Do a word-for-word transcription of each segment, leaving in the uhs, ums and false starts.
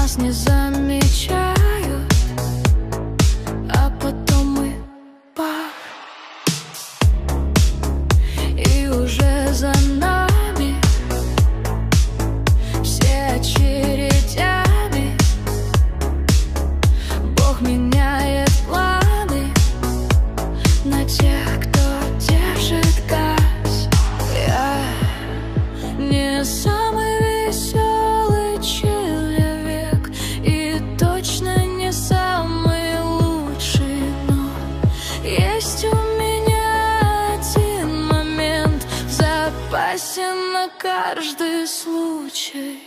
нас не замечают, а потом мы пах, и уже за нами все очередями. Бог меняет планы на тех, кто держит газ. Я не самый веселый человек и точно не самый лучший, но есть у меня один момент в запасе на каждый случай.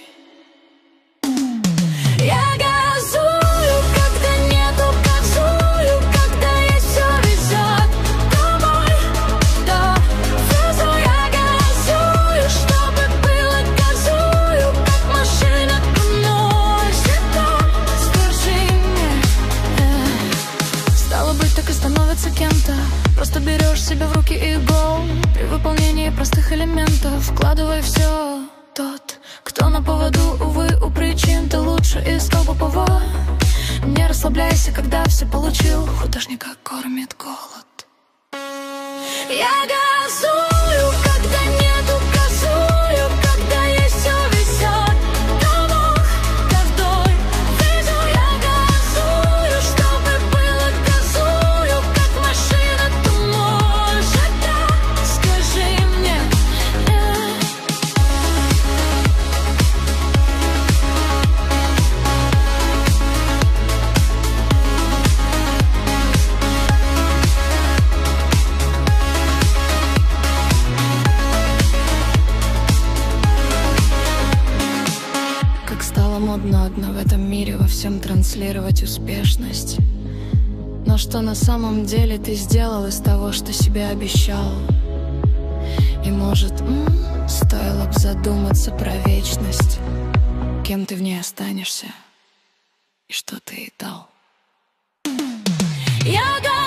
Я газую, когда нету, газую, когда есть, все везет домой, да, везу. Я газую, чтобы было, газую, как машина уносит, да. Скажи мне, э, стало быть, так и становится кем-то. Просто берешь себя в руки и go. При выполнении простых элементов вкладывай все. Тот, кто на поводу, увы, у причин, ты лучше искал бы повод. Не расслабляйся, когда все получил. Художника кормит голод. Я газую, когда нету, газую, когда есть, все везет домой, да вдоль везу. Я газую, чтобы было, газую, как машина, ты может, да. Скажи мне, э. Как стало модно одно в этом мире во всем транслировать успешность. Но что на самом деле ты сделал из того, что себе обещал? И может, м, стоило бы задуматься про вечность, кем ты в ней останешься и что ты ей дал. Я